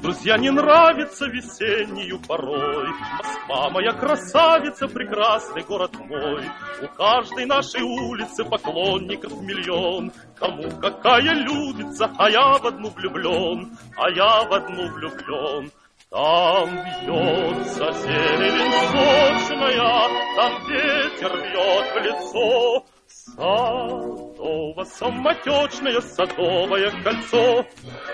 друзья, не нравится весеннюю порой. Москва моя красавица, прекрасный город мой. У каждой нашей улицы поклонников миллион. Кому какая любится, а я в одну влюблен, а я в одну влюблен. Там бьется зелень сочная, там ветер бьет в лицо. Садово-самотечное садовое кольцо.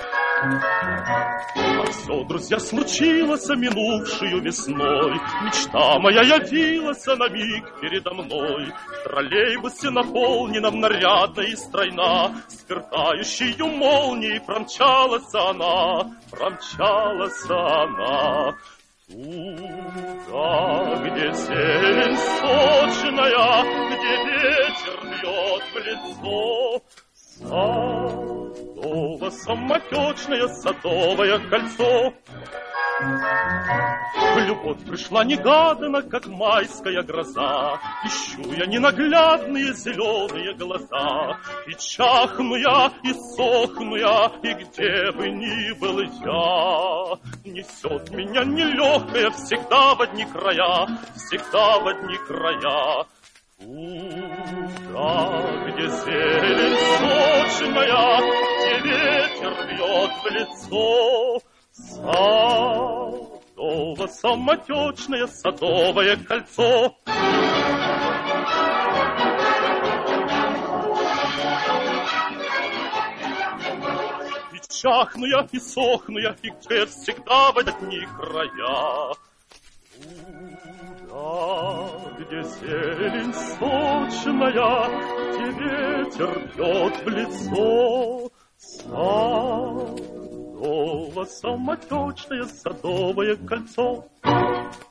А все, друзья, случилось минувшую весной. Мечта моя явилась на миг передо мной. В троллейбусе наполненном нарядно и стройна, сверкающей молнией промчалась она, промчалась она. Туда, где зелень сочная, где ветер бьет в лицо. Садово-самотечное садовое кольцо. Любовь пришла негаданно, как майская гроза. Ищу я ненаглядные зеленые глаза. И чахну я, и сохну я, и где бы ни был я. Несет меня нелегкая всегда в одни края, всегда в одни края. Туда, где зелень сочная, где ветер бьет в лицо. Садово-самотечное садовое кольцо. И чахну я, и сохну я, и где всегда в одни края. Туда, где зелень сочная, где ветер бьет в лицо. Садово-самотечное садовое кольцо.